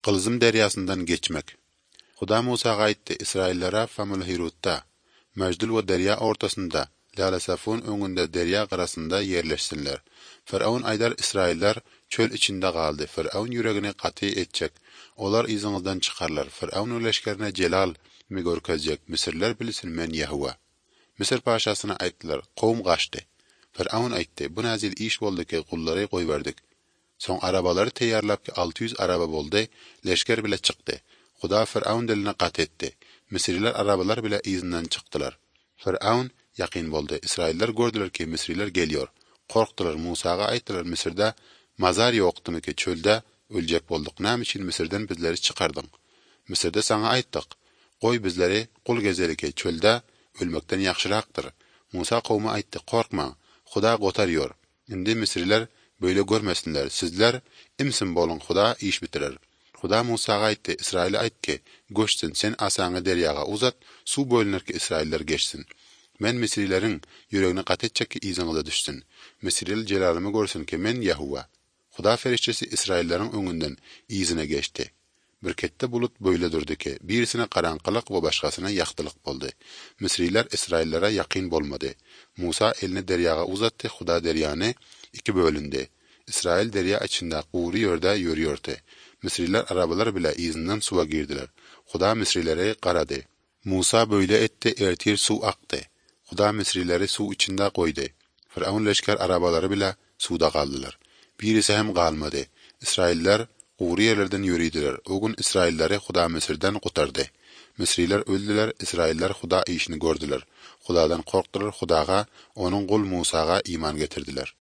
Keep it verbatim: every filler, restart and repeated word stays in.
Kılzım deryasından geçmek. Huda Musa'ga aytdy: İsraillere Famul Hirut'ta, Mejdul we derya ortasında, Lalasafun öňünde derya garasında yerleşsinler. Firavun aýdar İsrailler çöl içinde galdy. Firavun yüregini gaty etjek. Olar iziňizden çykarlar. Firavun leşkerine celal mi görkezjek. Misirler bilsin men Yahuwa. Misir paşasyna aýtdylar: "Kowum gaçdy." Firavun aýtdy: "Bu nazil iş boldyky gullary goýberdik. Soň arabalary teýýarlapky altı yüz araba boldy, leşker bile çykdy. Huda Firavun diline gat etdi. Misirler arabalar bile izinden çykdylar." Firavun ýakyn boldy. İsrailler gördüler ki Misirler gelýär. Korkdular. Musaga aýtdylar: "Misirde mazar ýokdymy ki çölde öljek boldyk. Näme üçin Misirden bizleri çykardyň? Misirde saňa aýtdyk. Goý bizleri kul gezelike çölde ölmekden ýakşyrakdyr." Musa kowma aýtdy: "Korkma, Huda gotarýar. Indi Misirler böyle görmesinler. Sizler imsin bolun, Huda iş bitirer." Huda Musaga aýtdy: "İsrail aýtdy, göçsin, sen asaňy deryaga uzat, su bölünürki İsrailler geçsin. Men Misirleriň yüregini gat etjek ki iziňize düşsün. Misirli jelalymy görsin ki men Yahuwa." Huda ferişçesi İsrailleriň öňünden izine geçti. Bir ketde bulut böyle durdy ki, birisine karanqylyk we başgasyna ýakdylyk boldy. Misirler İsraillere ýakyn bolmady. Musa elini deryaga uzatdy, Huda deryany iki bölündi. İsrail derya içinde guwry ýerde ýörýärdi. Misirler arabalar bile izinden suwa girdiler. Huda Misirlere garady. Musa böyle etdi, ertir su akdy. Huda Misirleri su içinde goýdy. Firavun leşker arabalary bile suda galdylar. Birisi hem galmady. İsrailler guwry ýerlerden ýöridiler. O gün İsrailleri Huda Misirden gutardy. Misirler öldüler, İsrailler Huda işini gördüler. Hudadan korkdular, Hudaga, onun kul Musaga iman getirdiler.